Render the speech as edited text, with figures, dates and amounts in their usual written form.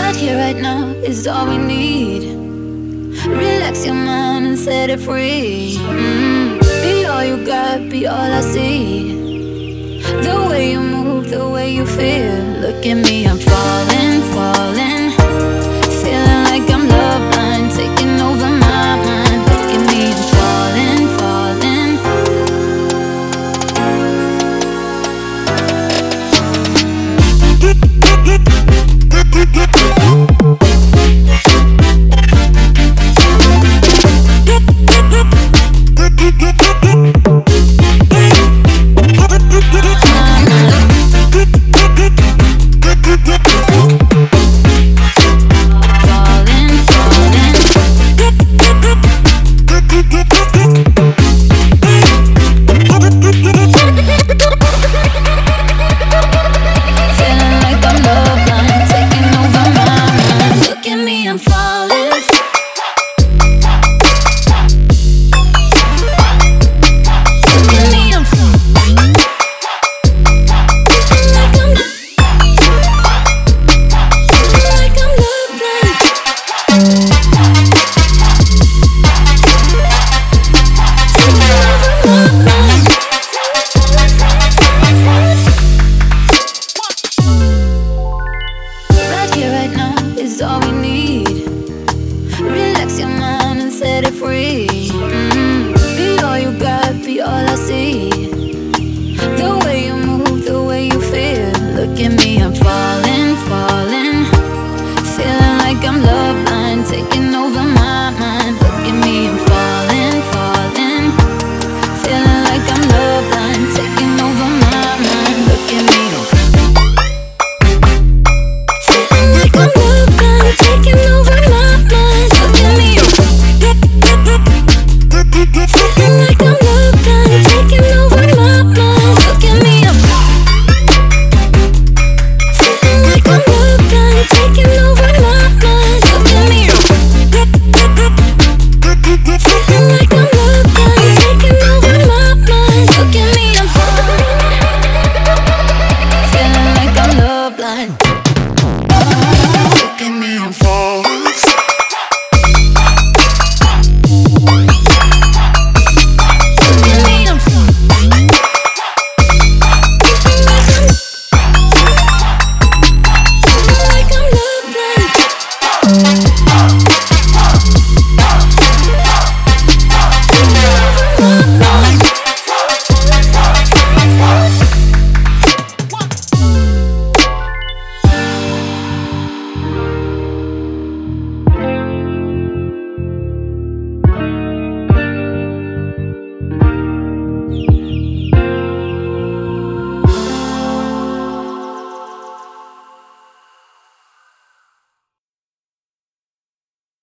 Right here, right now is all we need. Relax your mind and set it free. Be all you got, be all I see. The way you move, the way you feel. Look at me,